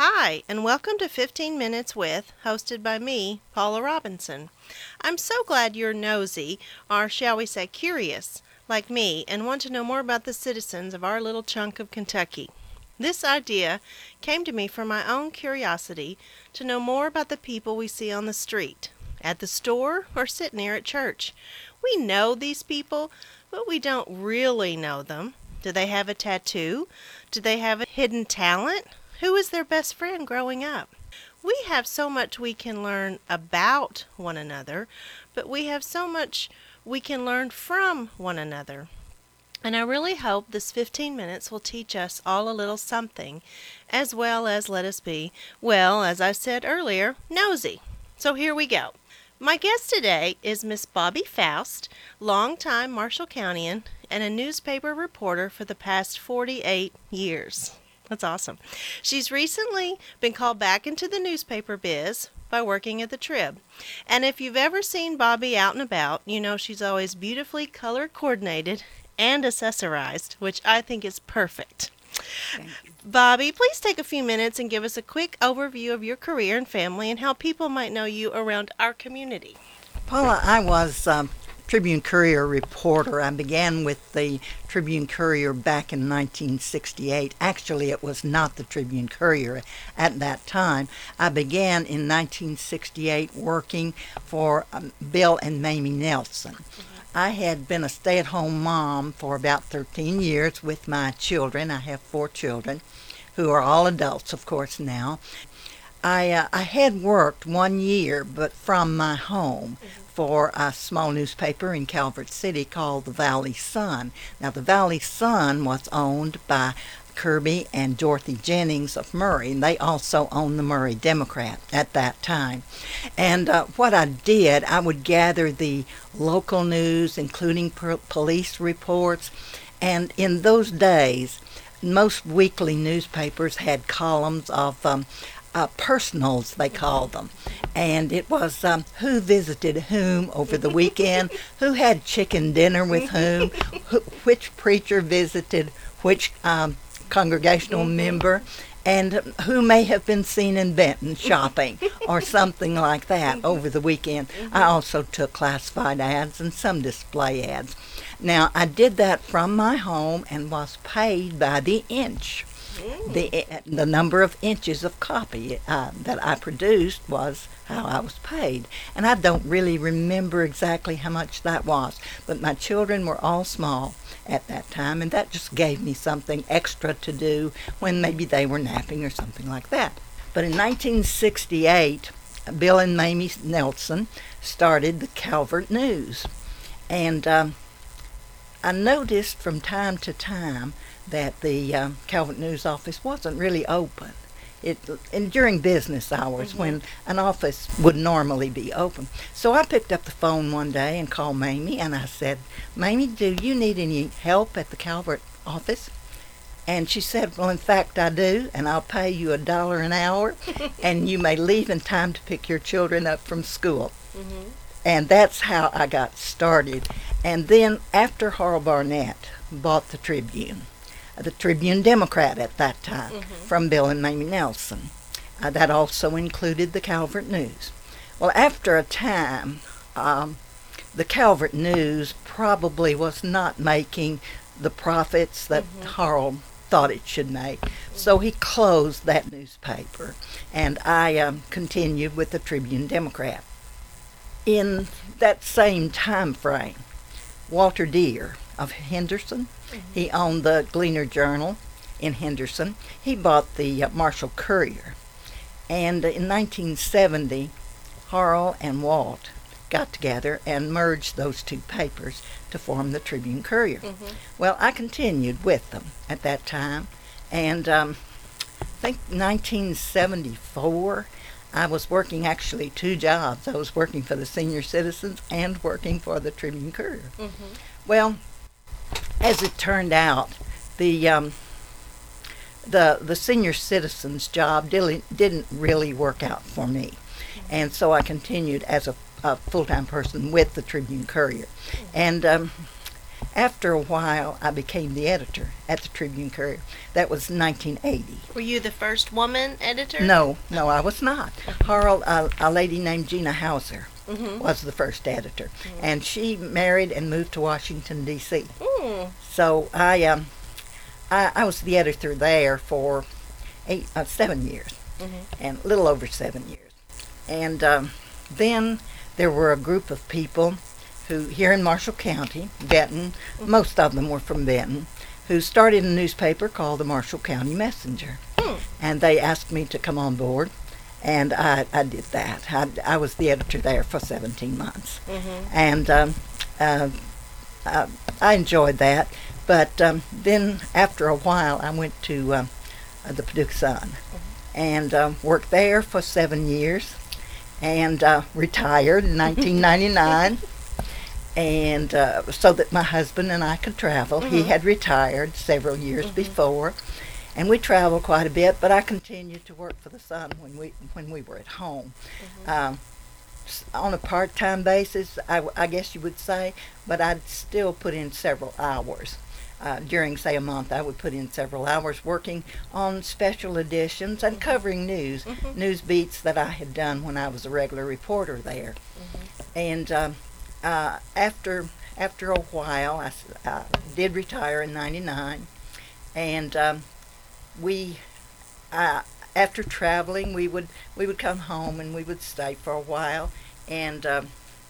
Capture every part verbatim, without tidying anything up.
Hi, and welcome to fifteen Minutes With, hosted by me, Paula Robinson. I'm so glad you're nosy, or shall we say curious, like me, and want to know more about the citizens of our little chunk of Kentucky. This idea came to me from my own curiosity to know more about the people we see on the street, at the store, or sitting here at church. We know these people, but we don't really know them. Do they have a tattoo? Do they have a hidden talent? Who is their best friend growing up? We have so much we can learn about one another, but we have so much we can learn from one another. And I really hope this fifteen minutes will teach us all a little something, as well as let us be, well, as I said earlier, nosy. So here we go. My guest today is Miss Bobby Faust, longtime Marshall Countyan and a newspaper reporter for the past forty-eight years. That's awesome. She's recently been called back into the newspaper biz by working at the Trib. And if you've ever seen Bobby out and about, you know she's always beautifully color coordinated and accessorized, which I think is perfect. Bobby, please take a few minutes and give us a quick overview of your career and family and how people might know you around our community. Paula, I was um, Tribune Courier reporter. I began with the Tribune Courier back in nineteen sixty-eight. Actually, it was not the Tribune Courier at that time. I began in nineteen sixty-eight working for um, Bill and Mamie Nelson. Mm-hmm. I had been a stay-at-home mom for about thirteen years with my children. I have four children who are all adults, of course, now. I uh, I had worked one year, but from my home, mm-hmm. for a small newspaper in Calvert City called the Valley Sun. Now, the Valley Sun was owned by Kirby and Dorothy Jennings of Murray, and they also owned the Murray Democrat at that time. And uh, what I did, I would gather the local news, including per- police reports, and in those days, most weekly newspapers had columns of um, uh, personals, they called them. And it was um, who visited whom over the weekend, who had chicken dinner with whom, wh- which preacher visited which um, congregational member, and who may have been seen in Benton shopping or something like that over the weekend. I also took classified ads and some display ads. Now, I did that from my home and was paid by the inch. The the number of inches of copy uh, that I produced was how I was paid. And I don't really remember exactly how much that was, but my children were all small at that time, and that just gave me something extra to do when maybe they were napping or something like that. But in nineteen sixty-eight, Bill and Mamie Nelson started the Calvert News. And um, I noticed from time to time that the uh, Calvert News office wasn't really open. It and during business hours, mm-hmm. when an office would normally be open. So I picked up the phone one day and called Mamie, and I said, "Mamie, do you need any help at the Calvert office?" And she said, "Well, in fact, I do, and I'll pay you a dollar an hour, and you may leave in time to pick your children up from school." Mm-hmm. And that's how I got started. And then after Harl Barnett bought the Tribune, the Tribune Democrat at that time, mm-hmm. from Bill and Mamie Nelson. Uh, that also included the Calvert News. Well, after a time, um, the Calvert News probably was not making the profits that mm-hmm. Harl thought it should make. Mm-hmm. So he closed that newspaper, and I um, continued with the Tribune Democrat. In that same time frame, Walter Deere of Henderson, mm-hmm. he owned the Gleaner Journal in Henderson. He bought the uh, Marshall Courier. And in nineteen seventy, Harl and Walt got together and merged those two papers to form the Tribune Courier. Mm-hmm. Well, I continued with them at that time. And um, I think nineteen seventy-four, I was working actually two jobs. I was working for the Senior Citizens and working for the Tribune Courier. Mm-hmm. Well, as it turned out, the um, the the Senior Citizens job didn't, didn't really work out for me. Mm-hmm. And so I continued as a, a full-time person with the Tribune Courier. Mm-hmm. And um, after a while, I became the editor at the Tribune Courier. That was nineteen eighty. Were you the first woman editor? No, no, I was not. Harl, uh, a lady named Gina Hauser Mm-hmm. was the first editor, mm-hmm. and she married and moved to Washington, D C Mm. So I, um, I, I was the editor there for eight, uh, seven years, Mm-hmm. and a little over seven years. And um, then there were a group of people who, here in Marshall County, Benton, mm-hmm. most of them were from Benton, who started a newspaper called the Marshall County Messenger. Mm. And they asked me to come on board, and I, I did that. I, I was the editor there for seventeen months. Mm-hmm. And um, uh, I, I enjoyed that. But um, then after a while, I went to um, uh, the Paducah Sun, mm-hmm. and um, worked there for seven years, and uh, retired in nineteen ninety-nine. And uh, so that my husband and I could travel. Mm-hmm. He had retired several years mm-hmm. before, and we traveled quite a bit. But I continued to work for the Sun when we when we were at home, mm-hmm. um, on a part-time basis, I, I guess you would say. But I'd still put in several hours. Uh, during, say, a month, I would put in several hours working on special editions and mm-hmm. covering news, mm-hmm. news beats that I had done when I was a regular reporter there. Mm-hmm. And um, uh, after after a while, I, I did retire in ninety-nine, and um, we, uh, after traveling, we would we would come home and we would stay for a while, and um,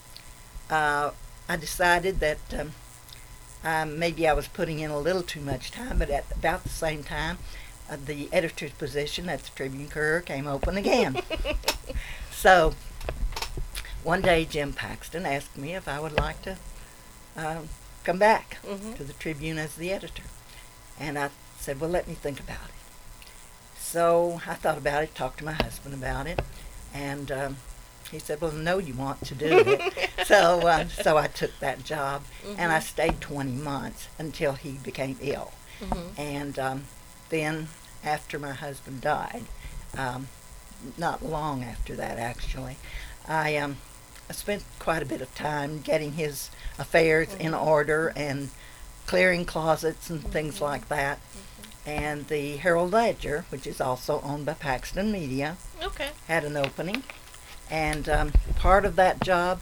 uh, I decided that. Um, Um, maybe I was putting in a little too much time, but at about the same time, uh, the editor's position at the Tribune Courier came open again. So one day Jim Paxton asked me if I would like to uh, come back mm-hmm. to the Tribune as the editor. And I said, well, let me think about it. So I thought about it, talked to my husband about it, and um, he said, well, no, you want to do it. so uh, so I took that job, mm-hmm. and I stayed twenty months until he became ill. Mm-hmm. And um, then after my husband died, um, not long after that actually, I, um, I spent quite a bit of time getting his affairs mm-hmm. in order and clearing closets and mm-hmm. things like that. Mm-hmm. And the Herald Ledger, which is also owned by Paxton Media, okay. had an opening. And um, part of that job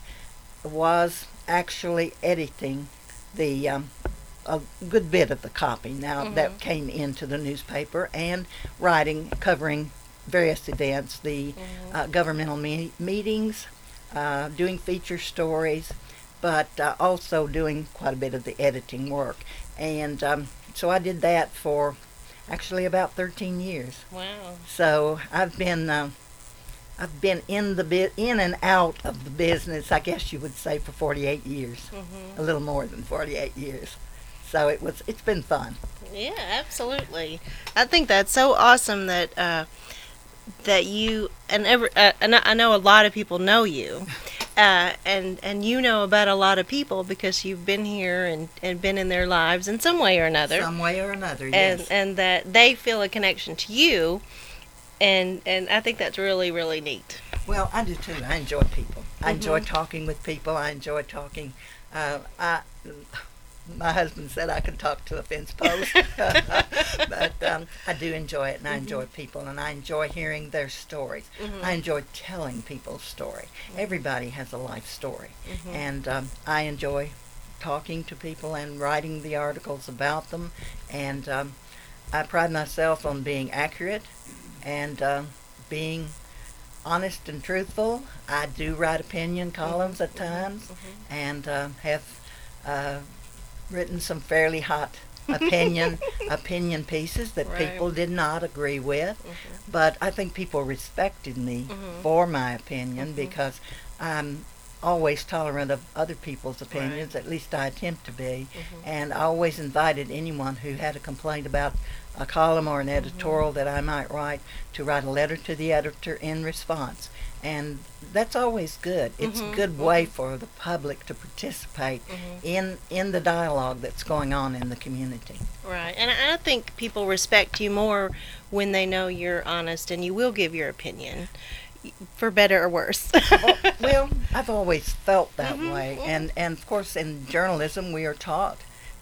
was actually editing the um, a good bit of the copy now mm-hmm. that came into the newspaper, and writing, covering various events, the mm-hmm. uh, governmental me- meetings, uh, doing feature stories, but uh, also doing quite a bit of the editing work. And um, so I did that for actually about thirteen years. Wow. So I've been... Uh, I've been in the bi- in and out of the business, I guess you would say, for forty-eight years, mm-hmm. a little more than forty-eight years. So it was. It's been fun. Yeah, absolutely. I think that's so awesome that uh, that you and every uh, and I know a lot of people know you, uh, and and you know about a lot of people because you've been here and, and been in their lives in some way or another. Some way or another, and, yes. And that they feel a connection to you. And and I think that's really, really neat. Well, I do too. I enjoy people. I mm-hmm. enjoy talking with people. I enjoy talking. Uh, I, my husband said I could talk to a fence post, but um, I do enjoy it, and I mm-hmm. enjoy people, and I enjoy hearing their stories. Mm-hmm. I enjoy telling people's story. Mm-hmm. Everybody has a life story, mm-hmm. and um, I enjoy talking to people and writing the articles about them, and um, I pride myself on being accurate and uh, being honest and truthful. I do write opinion columns at times, mm-hmm. and uh, have uh, written some fairly hot opinion opinion pieces that right. people did not agree with. Mm-hmm. But I think people respected me mm-hmm. for my opinion mm-hmm. because I'm always tolerant of other people's opinions, right. at least I attempt to be, mm-hmm. and I always invited anyone who had a complaint about a column or an editorial mm-hmm. that I might write to write a letter to the editor in response. And that's always good. It's mm-hmm. a good way mm-hmm. for the public to participate mm-hmm. in in the dialogue that's going on in the community. Right. And I I think people respect you more when they know you're honest and you will give your opinion, for better or worse. well, well, I've always felt that mm-hmm. way. And, and, of course, in journalism, we are taught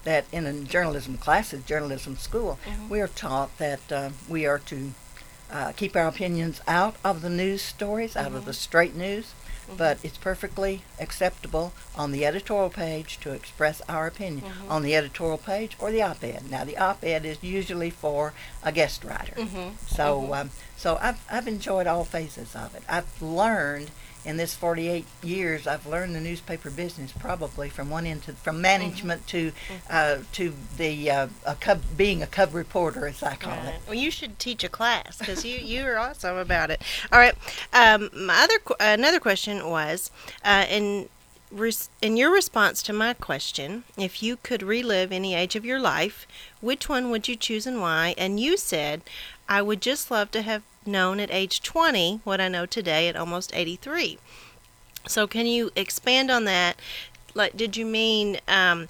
that in a journalism classes, journalism school, Mhm. we are taught that uh, we are to uh, keep our opinions out of the news stories, out of the straight news, but it's perfectly acceptable on the editorial page to express our opinion Mhm. on the editorial page or the op-ed. Now, the op-ed is usually for a guest writer. Mhm. So, Mhm. um, so I've I've enjoyed all phases of it. I've learned in this forty-eight years, I've learned the newspaper business probably from one end to from management to uh, to the uh, a cub, being a cub reporter, as I call Right. it. Well, you should teach a class because you you are awesome about it. All right. Um, my other qu- another question was, uh, in res- in your response to my question, if you could relive any age of your life, which one would you choose and why? And you said, I would just love to have known at age twenty what I know today at almost eighty-three. So can you expand on that? Like, did you mean um,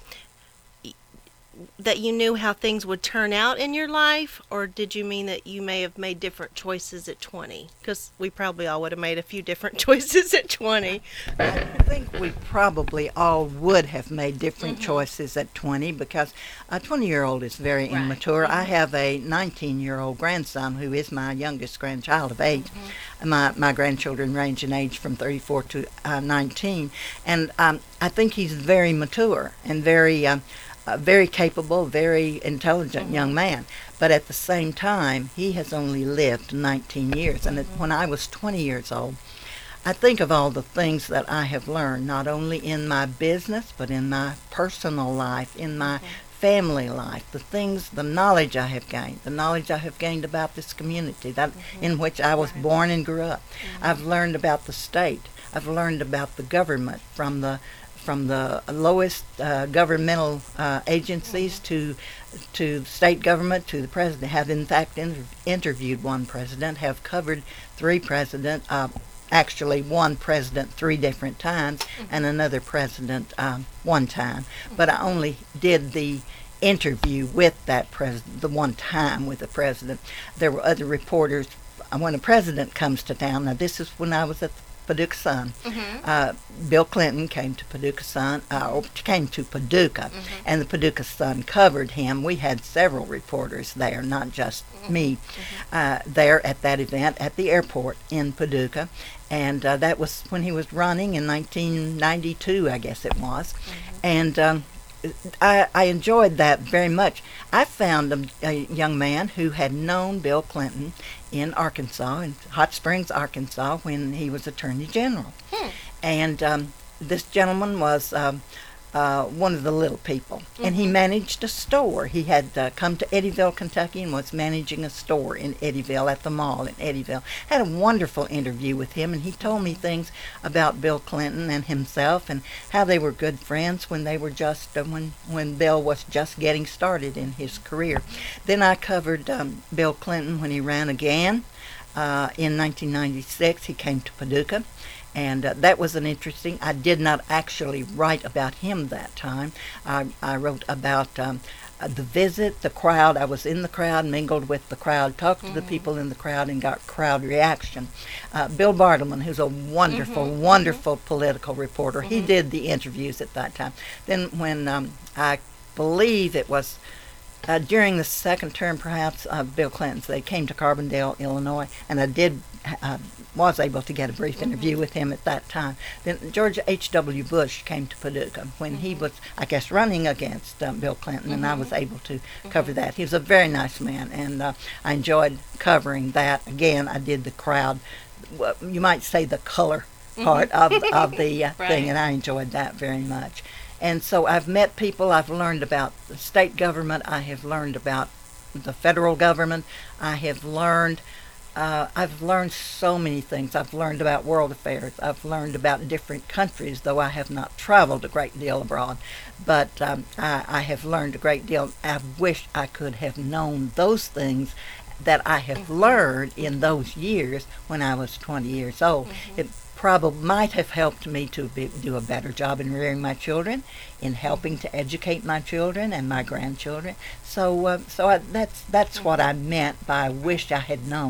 that you knew how things would turn out in your life, or did you mean that you may have made different choices at twenty? Because we probably all would have made a few different choices at twenty. I think we probably all would have made different choices at twenty because a twenty-year-old is very Right. immature. I have a nineteen-year-old grandson who is my youngest grandchild of eight. My my grandchildren range in age from thirty-four to uh, nineteen, and um, I think he's very mature and very um, uh, very capable, very intelligent young man. But at the same time, he has only lived nineteen years, and it, when I was twenty years old, I think of all the things that I have learned, not only in my business, but in my personal life, in my family life, the things, the knowledge I have gained, the knowledge I have gained about this community that in which I was born and grew up. I've learned about the state. I've learned about the government from the from the lowest uh, governmental uh, agencies to to state government to the president. Have in fact inter- interviewed one president, have covered three presidents, uh, actually one president three different times and another president um, one time. But I only did the interview with that president the one time with the president. There were other reporters. uh, When a president comes to town, now this is when I was at the Paducah Sun. Uh, Bill Clinton came to Paducah Sun, uh, or came to Paducah, and the Paducah Sun covered him. We had several reporters there, not just me, uh, there at that event at the airport in Paducah, and uh, that was when he was running in nineteen ninety-two, I guess it was, and um, I, I enjoyed that very much. I found a, a young man who had known Bill Clinton in Arkansas, in Hot Springs, Arkansas, when he was Attorney General. Hmm. And um, this gentleman was um, uh, one of the little people, and he managed a store. He had uh, come to Eddyville, Kentucky, and was managing a store in Eddyville at the mall in Eddyville. Had a wonderful interview with him, and he told me things about Bill Clinton and himself, and how they were good friends when they were just uh, when when Bill was just getting started in his career. Then I covered um, Bill Clinton when he ran again uh, in nineteen ninety-six. He came to Paducah. And uh, that was an interesting. I did not actually write about him that time. I, I wrote about um, uh, the visit, the crowd. I was in the crowd, mingled with the crowd, talked to the people in the crowd, and got crowd reaction. Uh, Bill Bartleman, who's a wonderful, wonderful political reporter, he did the interviews at that time. Then when um, I believe it was uh, during the second term, perhaps, of Bill Clinton's, they came to Carbondale, Illinois, and I did. Uh, was able to get a brief interview with him at that time. Then George H W. Bush came to Paducah when he was, I guess, running against um, Bill Clinton, and I was able to cover that. He was a very nice man, and uh, I enjoyed covering that. Again, I did the crowd, well, you might say the color part of, of the uh, Right. thing, and I enjoyed that very much. And so I've met people, I've learned about the state government, I have learned about the federal government, I have learned Uh, I've learned so many things. I've learned about world affairs. I've learned about different countries, though I have not traveled a great deal abroad. But um, I, I have learned a great deal. I wish I could have known those things that I have learned in those years when I was twenty years old. It probably might have helped me to be, do a better job in rearing my children, in helping to educate my children and my grandchildren. So, uh, so I, that's that's what I meant by "wish I had known."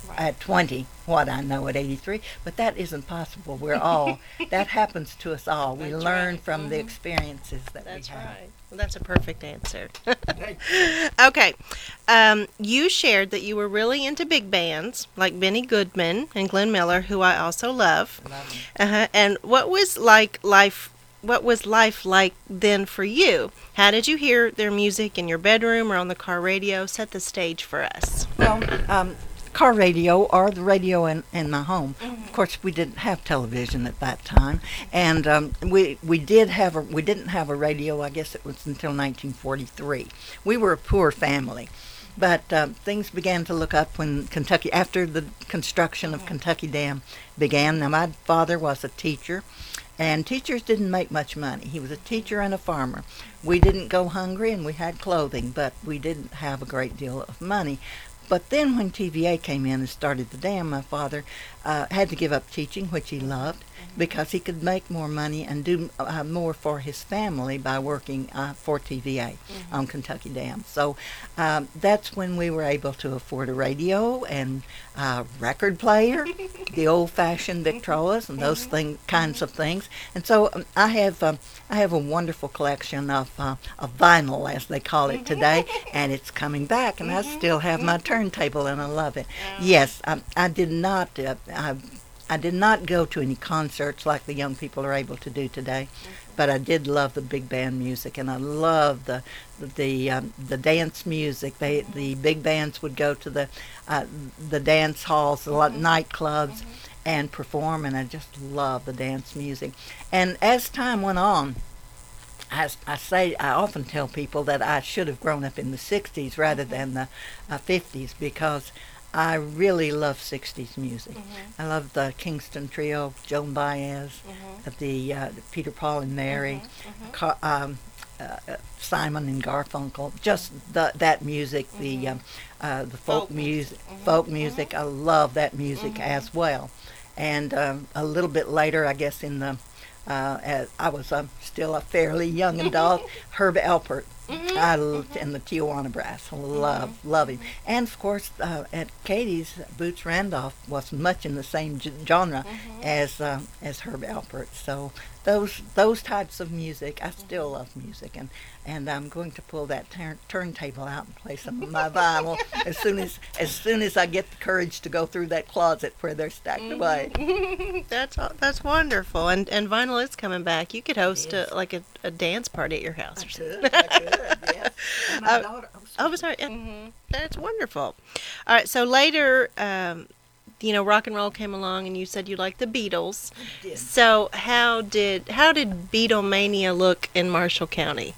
Right. at twenty what I know at eighty-three, but that isn't possible. We're all, that happens to us all. We That's learn right. from the Mhm. experiences that That's we have. right. Well, that's a perfect answer. Thank you. Okay. Um, you shared that you were really into big bands like Benny Goodman and Glenn Miller, who I also love. Love 'em. Uh-huh. And what was like life? What was life like then for you? How did you hear their music in your bedroom or on the car radio? Set the stage for us. Well, um, car radio or the radio in, in my home. Of course, we didn't have television at that time, and um, we we did have a we didn't have a radio. I guess it was until nineteen forty-three. We were a poor family, but um, things began to look up when Kentucky, after the construction of Kentucky Dam began. Now, my father was a teacher, and teachers didn't make much money. He was a teacher and a farmer. We didn't go hungry, and we had clothing, but we didn't have a great deal of money. But then when T V A came in and started the dam, my father uh, had to give up teaching, which he loved, because he could make more money and do uh, more for his family by working uh, for T V A on Kentucky Dam. So um, that's when we were able to afford a radio and a record player, the old-fashioned Victrolas and those thing, kinds of things. And so um, I have um, I have a wonderful collection of uh, of vinyl, as they call it today, and it's coming back, and I still have my turntable, and I love it. Yes, I, I did not. Uh, I, I did not go to any concerts like the young people are able to do today, but I did love the big band music, and I love the the the, um, the dance music. They the big bands would go to the uh, the dance halls, the lot nightclubs, and perform, and I just love the dance music. And as time went on, I, I say I often tell people that I should have grown up in the sixties rather than the uh, fifties, because I really love sixties music. Mm-hmm. I love the Kingston Trio, Joan Baez, Mm-hmm. the uh, Peter, Paul, and Mary, Mm-hmm. Ca- um, uh, uh, Simon and Garfunkel. Just the, that music, the um, uh, the folk, Folk music, music. Mhm. folk music. I love that music Mhm. as well. And um, a little bit later, I guess in the uh, as I was um, still a fairly young adult, Herb Alpert. Mhm. I loved in the Tijuana Brass. I love, love him. And of course, uh, at Katie's, Boots Randolph was much in the same g- genre as uh, as Herb Alpert. So those those types of music, I still love music, and and I'm going to pull that turn turntable out and play some of my vinyl as soon as as soon as I get the courage to go through that closet where they're stacked away. That's all- that's wonderful, and and vinyl is coming back. You could host Yes. a, like a, a dance party at your house or something. Could, I could, yes. And my Uh, daughter, oh, Oh, sorry. Mm-hmm. That's wonderful. All right. So later, um, you know, rock and roll came along, and you said you liked the Beatles. did. So how did how did Beatlemania look in Marshall County?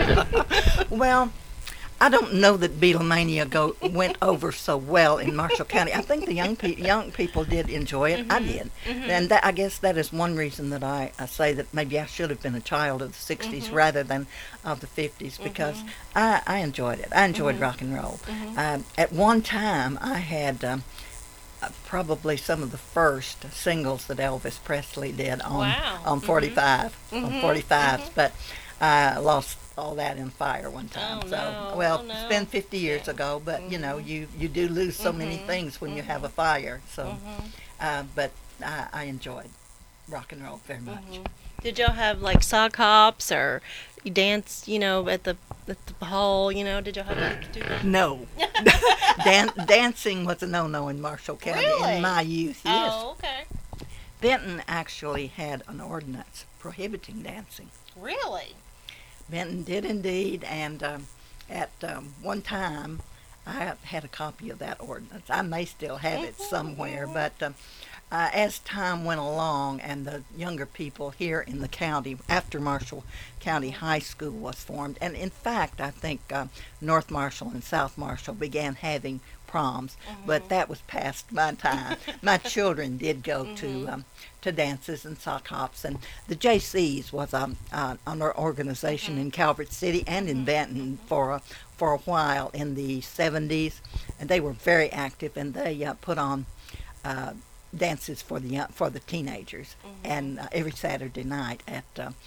Well, I don't know that Beatlemania go went over so well in Marshall County. I think the young pe- young people did enjoy it. I did, and that, I guess that is one reason that I, I say that maybe I should have been a child of the sixties rather than of the fifties, because I, I enjoyed it. I enjoyed rock and roll. Um, at one time, I had. Um, uh, probably some of the first singles that Elvis Presley did on Wow. on forty-five on forty-fives, but I lost all that in fire one time. Oh, so no. well, Oh, no. it's been fifty years ago, but you know, you you do lose so many things when you have a fire. So, uh, but I, I enjoyed rock and roll very much. Did y'all have like sock hops or you dance? You know, at the at the hall. You know, did y'all have to do that? No, Dan- dancing was a no-no in Marshall County Really? in my youth. Yes, Oh, okay. Benton actually had an ordinance prohibiting dancing. Really? Benton did indeed, and um, at um, one time I had a copy of that ordinance. I may still have it somewhere, but um, uh, as time went along and the younger people here in the county, after Marshall County High School was formed, and in fact I think uh, North Marshall and South Marshall began having proms, but that was past my time. My children did go to um, to dances and sock hops, and the J Cs was um, uh, an organization in Calvert City and in Benton for a, for a while in the seventies, and they were very active, and they uh, put on uh, dances for the young, for the teenagers, and uh, every Saturday night at uh,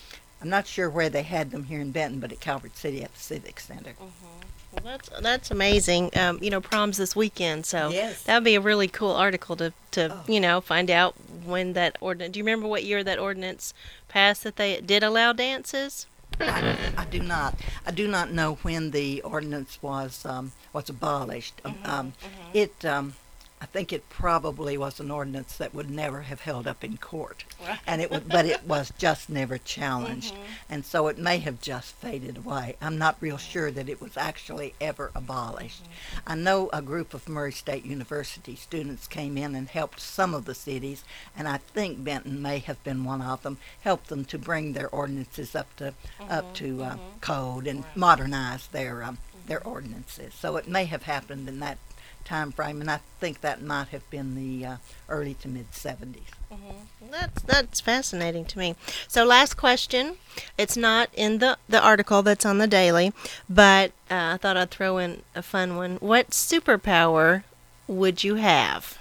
I'm not sure where they had them here in Benton, but at Calvert City at the Civic Center. Well, that's that's amazing. Um, you know, prom's this weekend, so Yes. that would be a really cool article to, to Oh. you know, find out when that ordinance. Do you remember what year that ordinance passed that they did allow dances? I, I do not. I do not know when the ordinance was um, was abolished. Um, um, It. Um, I think it probably was an ordinance that would never have held up in court, Right. and it would, but it was just never challenged, and so it may have just faded away. I'm not real sure that it was actually ever abolished. I know a group of Murray State University students came in and helped some of the cities, and I think Benton may have been one of them. Helped them to bring their ordinances up to up to uh, code and Right. modernize their um, their ordinances. So it may have happened in that time frame, and I think that might have been the uh, early to mid seventies. That's that's fascinating to me. So last question. It's not in the, the article that's on the Daily, but uh, I thought I'd throw in a fun one. What superpower would you have?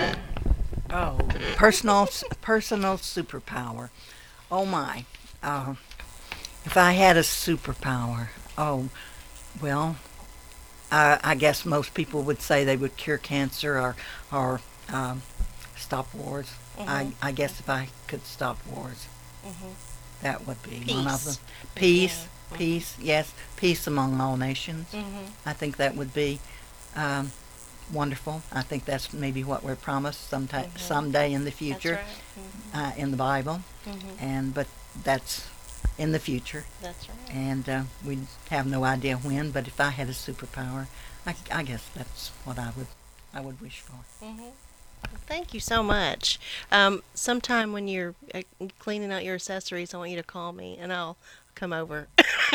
Oh, personal personal superpower. Oh my. Uh, if I had a superpower, oh, well, I, I guess most people would say they would cure cancer or or um, stop wars. I, I guess if I could stop wars, that would be one of Peace. them. Peace, peace, yes, peace among all nations. I think that would be um, wonderful. I think that's maybe what we're promised sometime, someday in the future uh, in the Bible. And but that's in the future, That's right. and uh, we have no idea when. But if I had a superpower, I, I guess that's what I would I would wish for. Thank you so much. Um, sometime when you're uh, cleaning out your accessories, I want you to call me, and I'll come over.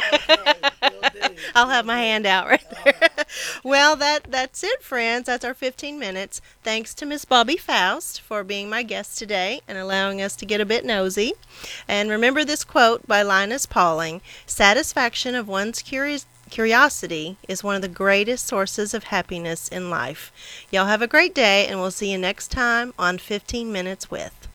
I'll have my hand out right there. Well, that that's it, friends. That's our fifteen minutes. Thanks to Miss Bobby Faust for being my guest today and allowing us to get a bit nosy. And remember this quote by Linus Pauling: "Satisfaction of one's curious." Curiosity is one of the greatest sources of happiness in life. Y'all have a great day, and we'll see you next time on fifteen minutes with.